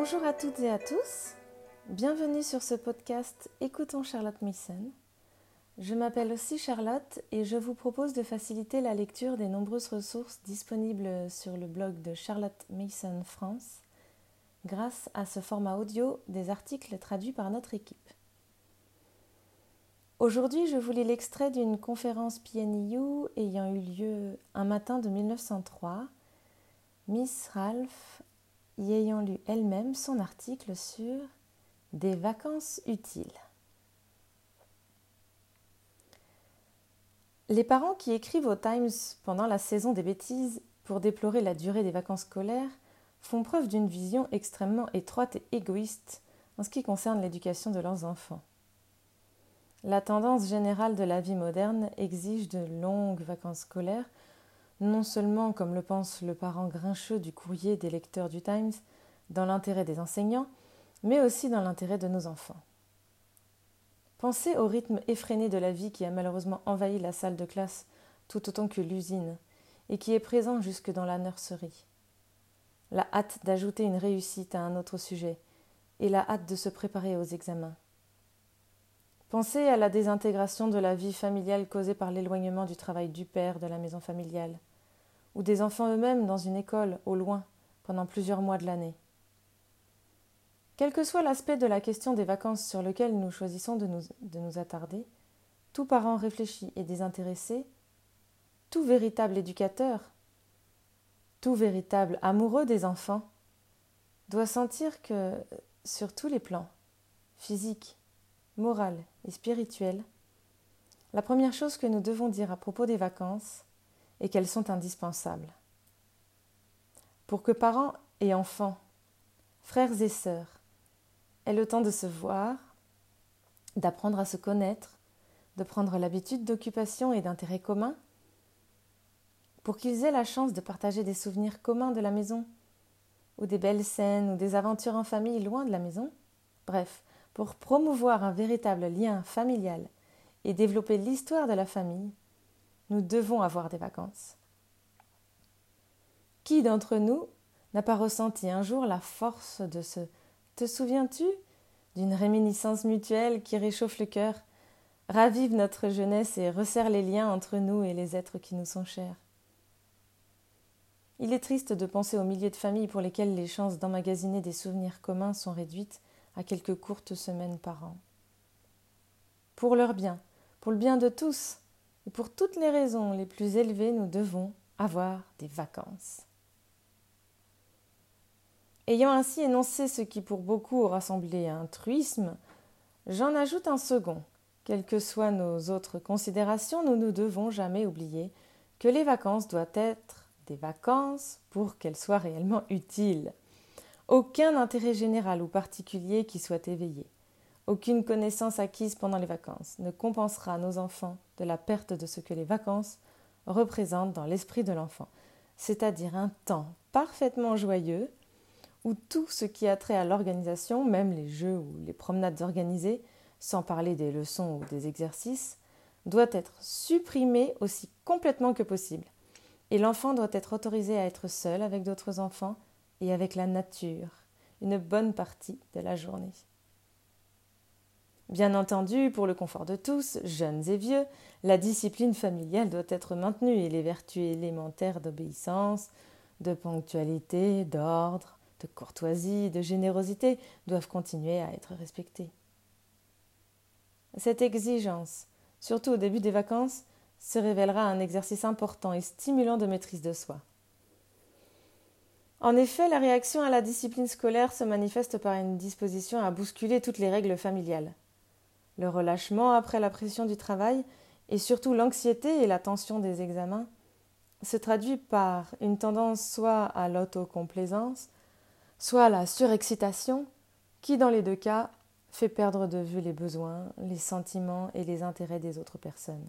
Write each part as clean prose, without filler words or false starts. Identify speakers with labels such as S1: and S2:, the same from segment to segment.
S1: Bonjour à toutes et à tous, bienvenue sur ce podcast Écoutons Charlotte Mason. Je m'appelle aussi Charlotte et je vous propose de faciliter la lecture des nombreuses ressources disponibles sur le blog de Charlotte Mason France grâce à ce format audio des articles traduits par notre équipe. Aujourd'hui, je vous lis l'extrait d'une conférence PNIU ayant eu lieu un matin de 1903, Miss Ralph y ayant lu elle-même son article sur « Des vacances utiles ». Les parents qui écrivent au Times pendant la saison des bêtises pour déplorer la durée des vacances scolaires font preuve d'une vision extrêmement étroite et égoïste en ce qui concerne l'éducation de leurs enfants. La tendance générale de la vie moderne exige de longues vacances scolaires, non seulement, comme le pense le parent grincheux du courrier des lecteurs du Times, dans l'intérêt des enseignants, mais aussi dans l'intérêt de nos enfants. Pensez au rythme effréné de la vie qui a malheureusement envahi la salle de classe tout autant que l'usine, et qui est présent jusque dans la nurserie. La hâte d'ajouter une réussite à un autre sujet, et la hâte de se préparer aux examens. Pensez à la désintégration de la vie familiale causée par l'éloignement du travail du père de la maison familiale, ou des enfants eux-mêmes dans une école, au loin, pendant plusieurs mois de l'année. Quel que soit l'aspect de la question des vacances sur lequel nous choisissons de nous attarder, tout parent réfléchi et désintéressé, tout véritable éducateur, tout véritable amoureux des enfants, doit sentir que, sur tous les plans, physique, moral et spirituel, la première chose que nous devons dire à propos des vacances est qu'elles sont indispensables. Pour que parents et enfants, frères et sœurs, aient le temps de se voir, d'apprendre à se connaître, de prendre l'habitude d'occupation et d'intérêts communs, pour qu'ils aient la chance de partager des souvenirs communs de la maison, ou des belles scènes, ou des aventures en famille loin de la maison, bref, pour promouvoir un véritable lien familial et développer l'histoire de la famille, nous devons avoir des vacances. Qui d'entre nous n'a pas ressenti un jour la force de ce « te souviens-tu » d'une réminiscence mutuelle qui réchauffe le cœur, ravive notre jeunesse et resserre les liens entre nous et les êtres qui nous sont chers. Il est triste de penser aux milliers de familles pour lesquelles les chances d'emmagasiner des souvenirs communs sont réduites à quelques courtes semaines par an. Pour leur bien, pour le bien de tous, et pour toutes les raisons les plus élevées, nous devons avoir des vacances. Ayant ainsi énoncé ce qui pour beaucoup aura semblé un truisme, j'en ajoute un second. Quelles que soient nos autres considérations, nous ne devons jamais oublier que les vacances doivent être des vacances pour qu'elles soient réellement utiles. Aucun intérêt général ou particulier qui soit éveillé, aucune connaissance acquise pendant les vacances ne compensera à nos enfants de la perte de ce que les vacances représentent dans l'esprit de l'enfant, c'est-à-dire un temps parfaitement joyeux où tout ce qui a trait à l'organisation, même les jeux ou les promenades organisées, sans parler des leçons ou des exercices, doit être supprimé aussi complètement que possible. Et l'enfant doit être autorisé à être seul avec d'autres enfants et avec la nature, une bonne partie de la journée. Bien entendu, pour le confort de tous, jeunes et vieux, la discipline familiale doit être maintenue et les vertus élémentaires d'obéissance, de ponctualité, d'ordre, de courtoisie, de générosité doivent continuer à être respectées. Cette exigence, surtout au début des vacances, se révélera un exercice important et stimulant de maîtrise de soi. En effet, la réaction à la discipline scolaire se manifeste par une disposition à bousculer toutes les règles familiales. Le relâchement après la pression du travail et surtout l'anxiété et la tension des examens se traduit par une tendance soit à l'autocomplaisance, soit à la surexcitation, qui dans les deux cas fait perdre de vue les besoins, les sentiments et les intérêts des autres personnes.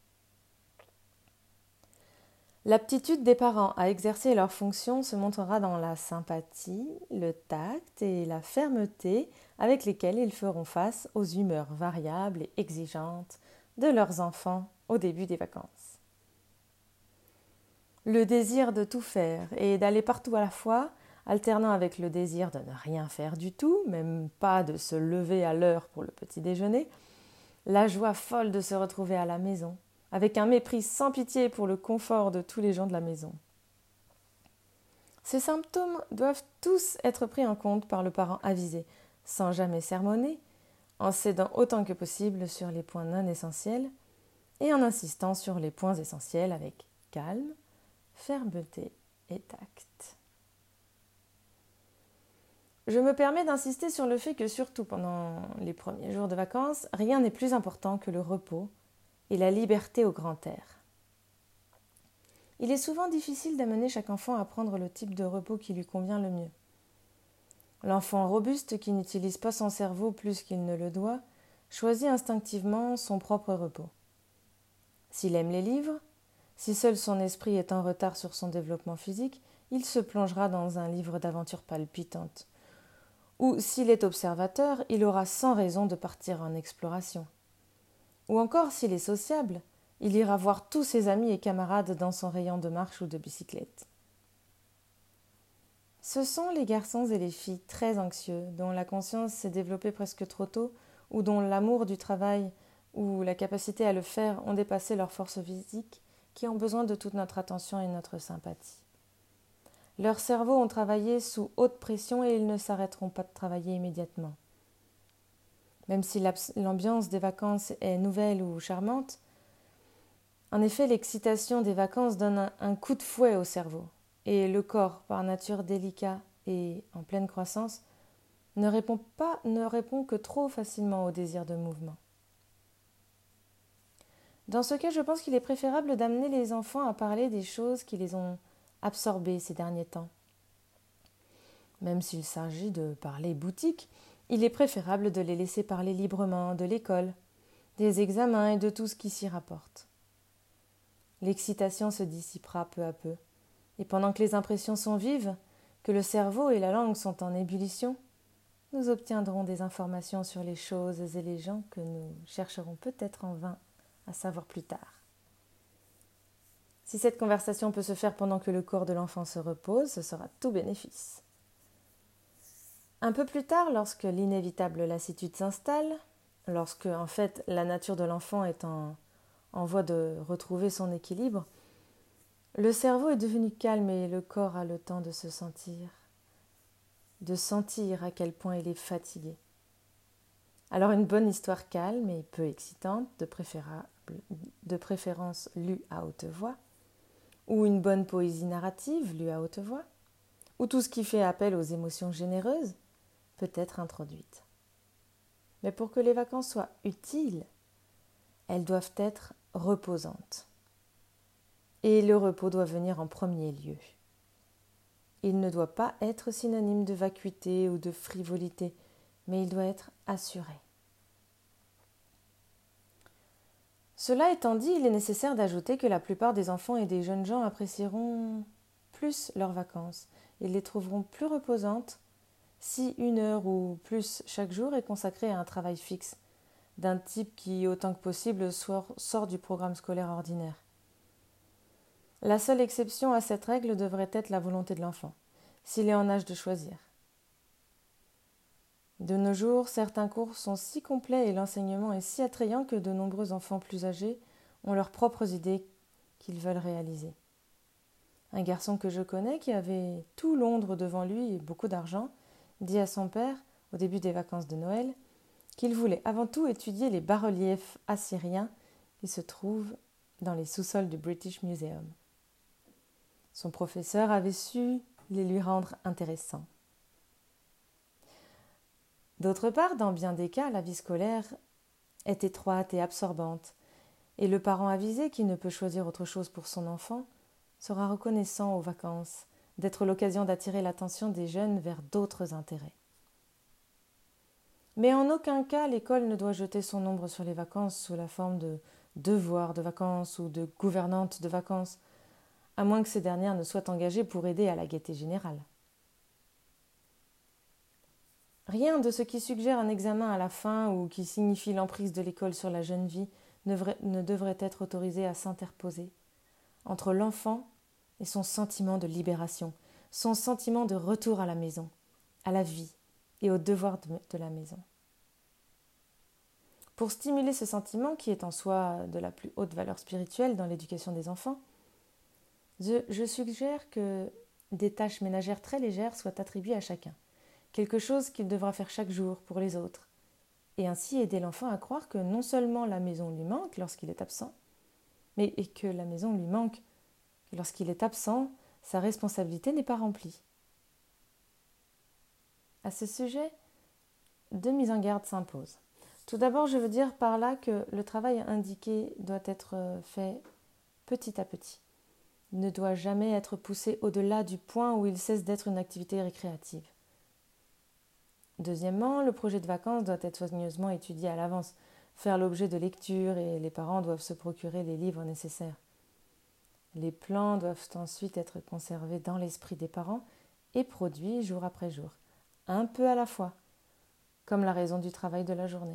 S1: L'aptitude des parents à exercer leurs fonctions se montrera dans la sympathie, le tact et la fermeté avec lesquels ils feront face aux humeurs variables et exigeantes de leurs enfants au début des vacances. Le désir de tout faire et d'aller partout à la fois alternant avec le désir de ne rien faire du tout, même pas de se lever à l'heure pour le petit déjeuner, la joie folle de se retrouver à la maison, avec un mépris sans pitié pour le confort de tous les gens de la maison. Ces symptômes doivent tous être pris en compte par le parent avisé, sans jamais sermonner, en cédant autant que possible sur les points non essentiels et en insistant sur les points essentiels avec calme, fermeté et tact. Je me permets d'insister sur le fait que surtout pendant les premiers jours de vacances, rien n'est plus important que le repos et la liberté au grand air. Il est souvent difficile d'amener chaque enfant à prendre le type de repos qui lui convient le mieux. L'enfant robuste qui n'utilise pas son cerveau plus qu'il ne le doit choisit instinctivement son propre repos. S'il aime les livres, si seul son esprit est en retard sur son développement physique, il se plongera dans un livre d'aventures palpitantes. Ou s'il est observateur, il aura sans raison de partir en exploration. Ou encore, s'il est sociable, il ira voir tous ses amis et camarades dans son rayon de marche ou de bicyclette. Ce sont les garçons et les filles très anxieux, dont la conscience s'est développée presque trop tôt, ou dont l'amour du travail ou la capacité à le faire ont dépassé leur force physique, qui ont besoin de toute notre attention et notre sympathie. Leurs cerveaux ont travaillé sous haute pression et ils ne s'arrêteront pas de travailler immédiatement. Même si l'ambiance des vacances est nouvelle ou charmante, en effet, l'excitation des vacances donne un coup de fouet au cerveau, et le corps, par nature délicat et en pleine croissance, ne répond que trop facilement au désir de mouvement. Dans ce cas, je pense qu'il est préférable d'amener les enfants à parler des choses qui les ont absorbés ces derniers temps. Même s'il s'agit de parler boutique, il est préférable de les laisser parler librement de l'école, des examens et de tout ce qui s'y rapporte. L'excitation se dissipera peu à peu, et pendant que les impressions sont vives, que le cerveau et la langue sont en ébullition, nous obtiendrons des informations sur les choses et les gens que nous chercherons peut-être en vain à savoir plus tard. Si cette conversation peut se faire pendant que le corps de l'enfant se repose, ce sera tout bénéfice. Un peu plus tard, lorsque l'inévitable lassitude s'installe, lorsque, en fait, la nature de l'enfant est en voie de retrouver son équilibre, le cerveau est devenu calme et le corps a le temps de se sentir à quel point il est fatigué. Alors une bonne histoire calme et peu excitante, de préférence lue à haute voix, ou une bonne poésie narrative lue à haute voix, ou tout ce qui fait appel aux émotions généreuses, peut être introduite. Mais pour que les vacances soient utiles, elles doivent être reposantes. Et le repos doit venir en premier lieu. Il ne doit pas être synonyme de vacuité ou de frivolité, mais il doit être assuré. Cela étant dit, il est nécessaire d'ajouter que la plupart des enfants et des jeunes gens apprécieront plus leurs vacances. Ils les trouveront plus reposantes si 1 heure ou plus chaque jour est consacrée à un travail fixe, d'un type qui, autant que possible, sort du programme scolaire ordinaire. La seule exception à cette règle devrait être la volonté de l'enfant, s'il est en âge de choisir. De nos jours, certains cours sont si complets et l'enseignement est si attrayant que de nombreux enfants plus âgés ont leurs propres idées qu'ils veulent réaliser. Un garçon que je connais, qui avait tout Londres devant lui et beaucoup d'argent, dit à son père, au début des vacances de Noël, qu'il voulait avant tout étudier les bas-reliefs assyriens qui se trouvent dans les sous-sols du British Museum. Son professeur avait su les lui rendre intéressants. D'autre part, dans bien des cas, la vie scolaire est étroite et absorbante, et le parent avisé qui ne peut choisir autre chose pour son enfant sera reconnaissant aux vacances d'être l'occasion d'attirer l'attention des jeunes vers d'autres intérêts. Mais en aucun cas, l'école ne doit jeter son ombre sur les vacances sous la forme de devoirs de vacances ou de gouvernantes de vacances, à moins que ces dernières ne soient engagées pour aider à la gaieté générale. Rien de ce qui suggère un examen à la fin ou qui signifie l'emprise de l'école sur la jeune vie ne devrait être autorisé à s'interposer entre l'enfant et son sentiment de libération, son sentiment de retour à la maison, à la vie et aux devoirs de la maison. Pour stimuler ce sentiment, qui est en soi de la plus haute valeur spirituelle dans l'éducation des enfants, je suggère que des tâches ménagères très légères soient attribuées à chacun, quelque chose qu'il devra faire chaque jour pour les autres, et ainsi aider l'enfant à croire que non seulement la maison lui manque lorsqu'il est absent, mais que la maison lui manque lorsqu'il est absent, sa responsabilité n'est pas remplie. À ce sujet, 2 mises en garde s'imposent. Tout d'abord, je veux dire par là que le travail indiqué doit être fait petit à petit. Il ne doit jamais être poussé au-delà du point où il cesse d'être une activité récréative. Deuxièmement, le projet de vacances doit être soigneusement étudié à l'avance, faire l'objet de lectures et les parents doivent se procurer les livres nécessaires. Les plans doivent ensuite être conservés dans l'esprit des parents et produits jour après jour, un peu à la fois, comme la raison du travail de la journée.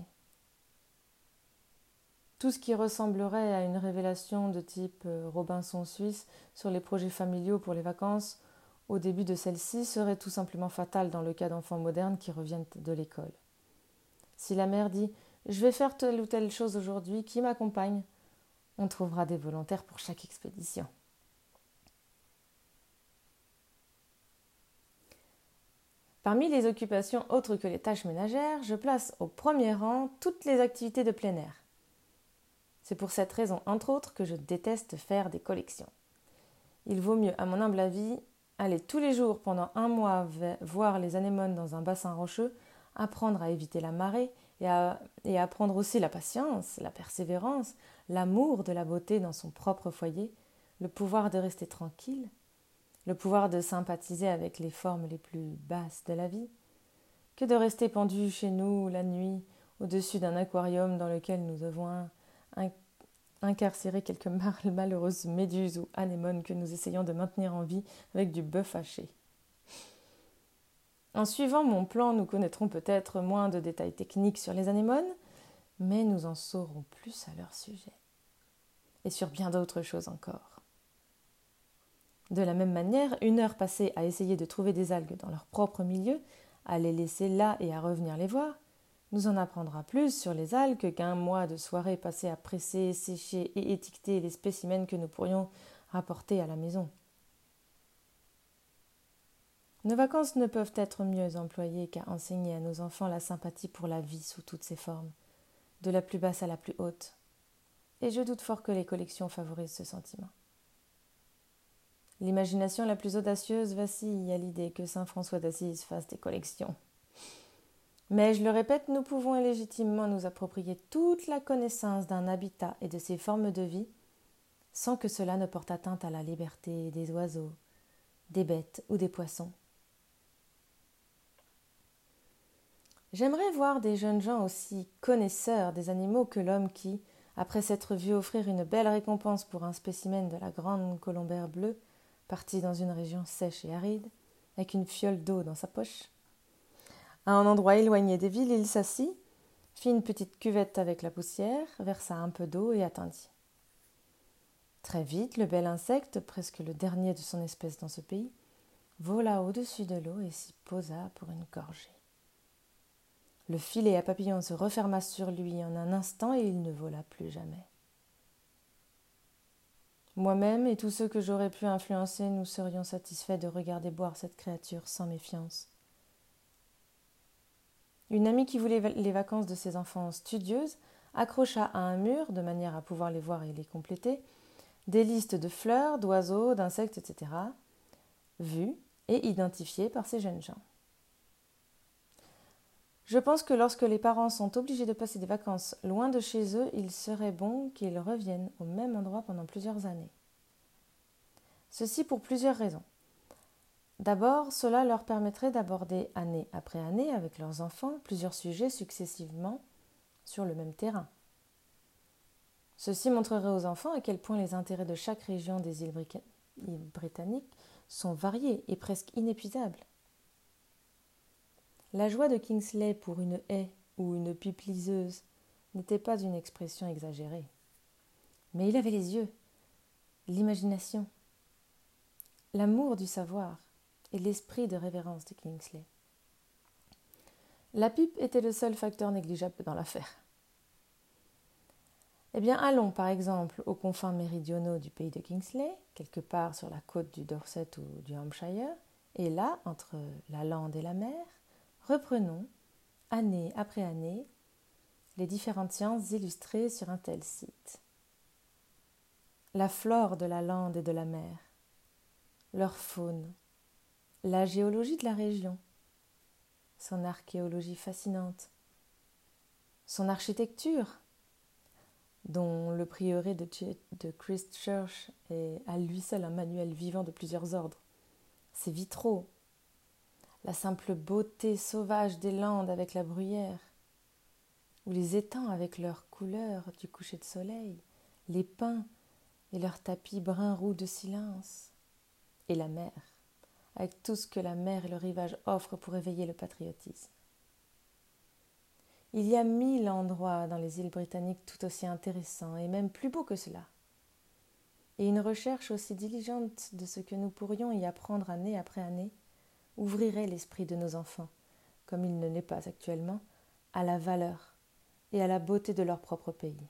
S1: Tout ce qui ressemblerait à une révélation de type Robinson Suisse sur les projets familiaux pour les vacances au début de celle-ci serait tout simplement fatal dans le cas d'enfants modernes qui reviennent de l'école. Si la mère dit « Je vais faire telle ou telle chose aujourd'hui, qui m'accompagne ?» on trouvera des volontaires pour chaque expédition. Parmi les occupations autres que les tâches ménagères, je place au premier rang toutes les activités de plein air. C'est pour cette raison, entre autres, que je déteste faire des collections. Il vaut mieux, à mon humble avis, aller tous les jours pendant 1 mois voir les anémones dans un bassin rocheux, apprendre à éviter la marée et apprendre aussi la patience, la persévérance, l'amour de la beauté dans son propre foyer, le pouvoir de rester tranquille, le pouvoir de sympathiser avec les formes les plus basses de la vie, que de rester pendu chez nous la nuit au-dessus d'un aquarium dans lequel nous devons incarcérer quelques malheureuses méduses ou anémones que nous essayons de maintenir en vie avec du bœuf haché. En suivant mon plan, nous connaîtrons peut-être moins de détails techniques sur les anémones, mais nous en saurons plus à leur sujet. Et sur bien d'autres choses encore. De la même manière, 1 heure passée à essayer de trouver des algues dans leur propre milieu, à les laisser là et à revenir les voir, nous en apprendra plus sur les algues qu'1 mois de soirée passé à presser, sécher et étiqueter les spécimens que nous pourrions rapporter à la maison. Nos vacances ne peuvent être mieux employées qu'à enseigner à nos enfants la sympathie pour la vie sous toutes ses formes, de la plus basse à la plus haute. Et je doute fort que les collections favorisent ce sentiment. L'imagination la plus audacieuse vacille à l'idée que saint François d'Assise fasse des collections. Mais je le répète, nous pouvons légitimement nous approprier toute la connaissance d'un habitat et de ses formes de vie, sans que cela ne porte atteinte à la liberté des oiseaux, des bêtes ou des poissons. J'aimerais voir des jeunes gens aussi connaisseurs des animaux que l'homme qui, après s'être vu offrir une belle récompense pour un spécimen de la grande colombère bleue, parti dans une région sèche et aride, avec une fiole d'eau dans sa poche. À un endroit éloigné des villes, il s'assit, fit une petite cuvette avec la poussière, versa un peu d'eau et attendit. Très vite, le bel insecte, presque le dernier de son espèce dans ce pays, vola au-dessus de l'eau et s'y posa pour une gorgée. Le filet à papillons se referma sur lui en un instant et il ne vola plus jamais. Moi-même et tous ceux que j'aurais pu influencer, nous serions satisfaits de regarder boire cette créature sans méfiance. Une amie qui voulait les vacances de ses enfants studieuses accrocha à un mur, de manière à pouvoir les voir et les compléter, des listes de fleurs, d'oiseaux, d'insectes, etc., vues et identifiées par ces jeunes gens. Je pense que lorsque les parents sont obligés de passer des vacances loin de chez eux, il serait bon qu'ils reviennent au même endroit pendant plusieurs années. Ceci pour plusieurs raisons. D'abord, cela leur permettrait d'aborder année après année avec leurs enfants plusieurs sujets successivement sur le même terrain. Ceci montrerait aux enfants à quel point les intérêts de chaque région des îles britanniques sont variés et presque inépuisables. La joie de Kingsley pour une haie ou une pipe liseuse n'était pas une expression exagérée. Mais il avait les yeux, l'imagination, l'amour du savoir et l'esprit de révérence de Kingsley. La pipe était le seul facteur négligeable dans l'affaire. Eh bien, allons par exemple aux confins méridionaux du pays de Kingsley, quelque part sur la côte du Dorset ou du Hampshire, et là, entre la lande et la mer, reprenons, année après année, les différentes sciences illustrées sur un tel site. La flore de la lande et de la mer, leur faune, la géologie de la région, son archéologie fascinante, son architecture, dont le prieuré de Christchurch est à lui seul un manuel vivant de plusieurs ordres, ses vitraux, la simple beauté sauvage des landes avec la bruyère, ou les étangs avec leurs couleurs du coucher de soleil, les pins et leurs tapis brun-roux de silence, et la mer, avec tout ce que la mer et le rivage offrent pour éveiller le patriotisme. Il y a 1000 endroits dans les îles britanniques tout aussi intéressants et même plus beaux que cela. Et une recherche aussi diligente de ce que nous pourrions y apprendre année après année ouvrirait l'esprit de nos enfants, comme il ne l'est pas actuellement, à la valeur et à la beauté de leur propre pays.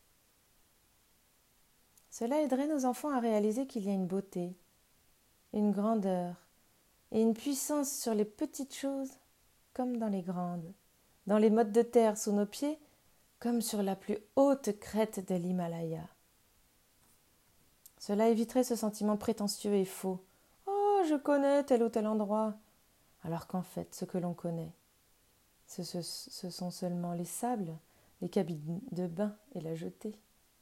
S1: Cela aiderait nos enfants à réaliser qu'il y a une beauté, une grandeur et une puissance sur les petites choses comme dans les grandes, dans les mottes de terre sous nos pieds comme sur la plus haute crête de l'Himalaya. Cela éviterait ce sentiment prétentieux et faux. « Oh, je connais tel ou tel endroit !» Alors qu'en fait, ce que l'on connaît, ce sont seulement les sables, les cabines de bain et la jetée.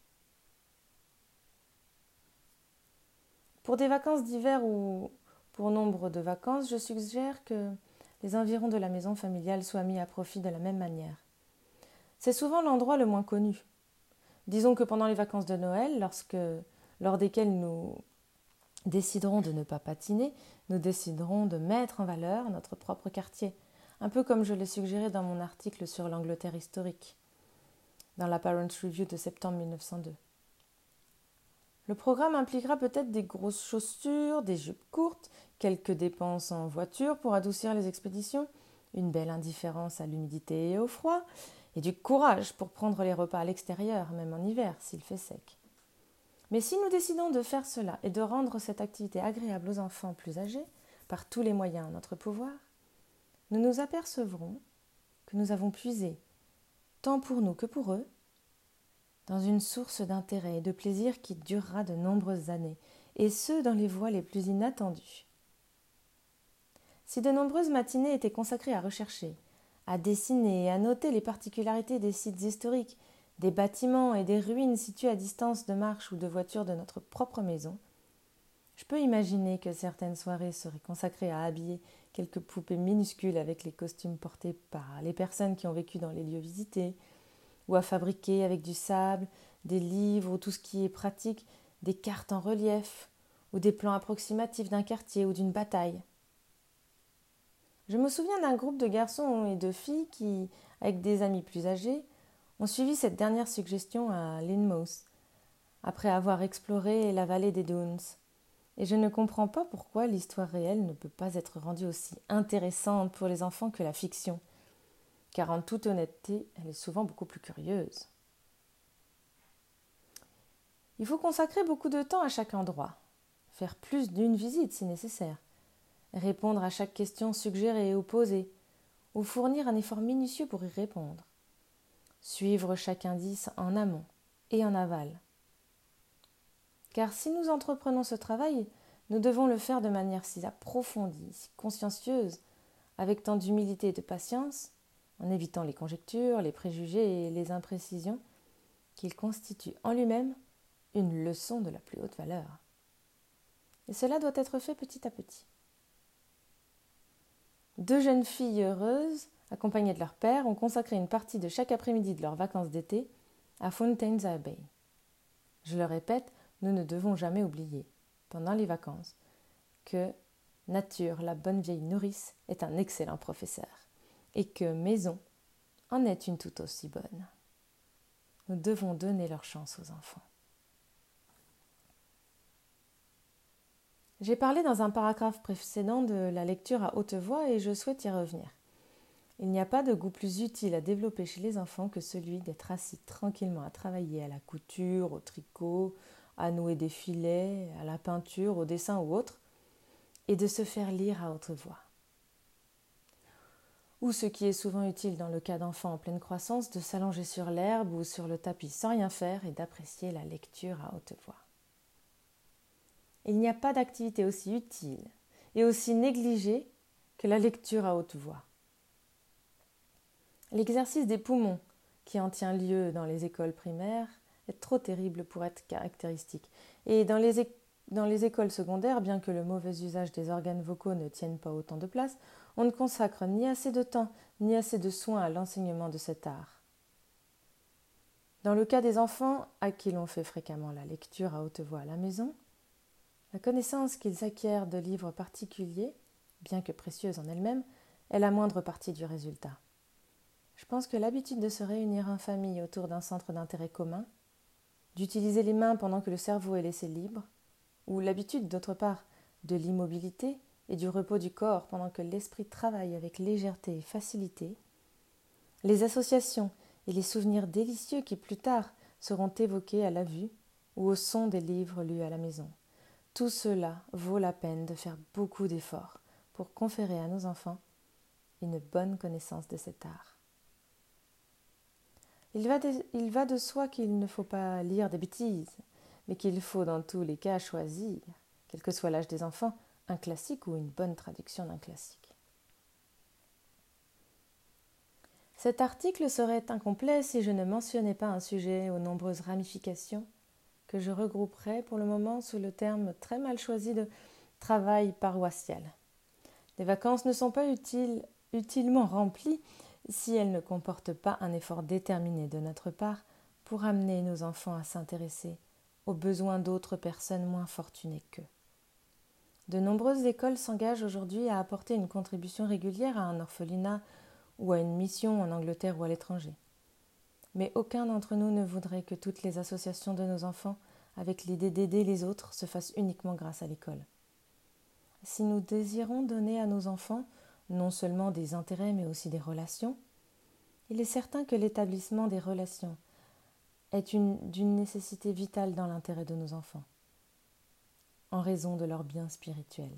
S1: Pour des vacances d'hiver ou pour nombre de vacances, je suggère que les environs de la maison familiale soient mis à profit de la même manière. C'est souvent l'endroit le moins connu. Disons que pendant les vacances de Noël, lors desquelles nous déciderons de ne pas patiner, nous déciderons de mettre en valeur notre propre quartier, un peu comme je l'ai suggéré dans mon article sur l'Angleterre historique, dans la Parents' Review de septembre 1902. Le programme impliquera peut-être des grosses chaussures, des jupes courtes, quelques dépenses en voiture pour adoucir les expéditions, une belle indifférence à l'humidité et au froid, et du courage pour prendre les repas à l'extérieur, même en hiver, s'il fait sec. Mais si nous décidons de faire cela et de rendre cette activité agréable aux enfants plus âgés, par tous les moyens en notre pouvoir, nous nous apercevrons que nous avons puisé, tant pour nous que pour eux, dans une source d'intérêt et de plaisir qui durera de nombreuses années, et ce, dans les voies les plus inattendues. Si de nombreuses matinées étaient consacrées à rechercher, à dessiner et à noter les particularités des sites historiques, des bâtiments et des ruines situées à distance de marche ou de voiture de notre propre maison, je peux imaginer que certaines soirées seraient consacrées à habiller quelques poupées minuscules avec les costumes portés par les personnes qui ont vécu dans les lieux visités, ou à fabriquer avec du sable, des livres ou tout ce qui est pratique, des cartes en relief ou des plans approximatifs d'un quartier ou d'une bataille. Je me souviens d'un groupe de garçons et de filles qui, avec des amis plus âgés, ont suivi cette dernière suggestion à Lynmouth, après avoir exploré la vallée des Downs. Et je ne comprends pas pourquoi l'histoire réelle ne peut pas être rendue aussi intéressante pour les enfants que la fiction, car en toute honnêteté, elle est souvent beaucoup plus curieuse. Il faut consacrer beaucoup de temps à chaque endroit, faire plus d'une visite si nécessaire, répondre à chaque question suggérée ou posée, ou fournir un effort minutieux pour y répondre, suivre chaque indice en amont et en aval. Car si nous entreprenons ce travail, nous devons le faire de manière si approfondie, si consciencieuse, avec tant d'humilité et de patience, en évitant les conjectures, les préjugés et les imprécisions, qu'il constitue en lui-même une leçon de la plus haute valeur. Et cela doit être fait petit à petit. 2 jeunes filles heureuses, accompagnées de leur père, ont consacré une partie de chaque après-midi de leurs vacances d'été à Fountains Abbey. Je le répète, nous ne devons jamais oublier, pendant les vacances, que Nature, la bonne vieille nourrice, est un excellent professeur, et que Maison en est une tout aussi bonne. Nous devons donner leur chance aux enfants. J'ai parlé dans un paragraphe précédent de la lecture à haute voix et je souhaite y revenir. Il n'y a pas de goût plus utile à développer chez les enfants que celui d'être assis tranquillement à travailler à la couture, au tricot, à nouer des filets, à la peinture, au dessin ou autre, et de se faire lire à haute voix. Ou ce qui est souvent utile dans le cas d'enfants en pleine croissance, de s'allonger sur l'herbe ou sur le tapis sans rien faire et d'apprécier la lecture à haute voix. Il n'y a pas d'activité aussi utile et aussi négligée que la lecture à haute voix. L'exercice des poumons, qui en tient lieu dans les écoles primaires, est trop terrible pour être caractéristique. Et dans les écoles secondaires, bien que le mauvais usage des organes vocaux ne tienne pas autant de place, on ne consacre ni assez de temps, ni assez de soins à l'enseignement de cet art. Dans le cas des enfants à qui l'on fait fréquemment la lecture à haute voix à la maison, la connaissance qu'ils acquièrent de livres particuliers, bien que précieuse en elle-même, est la moindre partie du résultat. Je pense que l'habitude de se réunir en famille autour d'un centre d'intérêt commun, d'utiliser les mains pendant que le cerveau est laissé libre, ou l'habitude, d'autre part, de l'immobilité et du repos du corps pendant que l'esprit travaille avec légèreté et facilité, les associations et les souvenirs délicieux qui plus tard seront évoqués à la vue ou au son des livres lus à la maison. Tout cela vaut la peine de faire beaucoup d'efforts pour conférer à nos enfants une bonne connaissance de cet art. Il va de soi qu'il ne faut pas lire des bêtises, mais qu'il faut dans tous les cas choisir, quel que soit l'âge des enfants, un classique ou une bonne traduction d'un classique. Cet article serait incomplet si je ne mentionnais pas un sujet aux nombreuses ramifications que je regrouperai pour le moment sous le terme très mal choisi de travail paroissial. Les vacances ne sont pas utilement remplies si elles ne comportent pas un effort déterminé de notre part pour amener nos enfants à s'intéresser aux besoins d'autres personnes moins fortunées qu'eux. De nombreuses écoles s'engagent aujourd'hui à apporter une contribution régulière à un orphelinat ou à une mission en Angleterre ou à l'étranger. Mais aucun d'entre nous ne voudrait que toutes les associations de nos enfants, avec l'idée d'aider les autres, se fassent uniquement grâce à l'école. Si nous désirons donner à nos enfants non seulement des intérêts mais aussi des relations, il est certain que l'établissement des relations est d'une nécessité vitale dans l'intérêt de nos enfants, en raison de leur bien spirituel.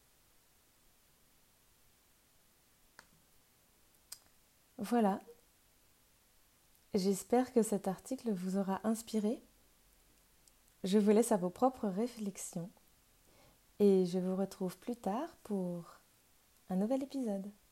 S1: Voilà, j'espère que cet article vous aura inspiré. Je vous laisse à vos propres réflexions et je vous retrouve plus tard pour un nouvel épisode.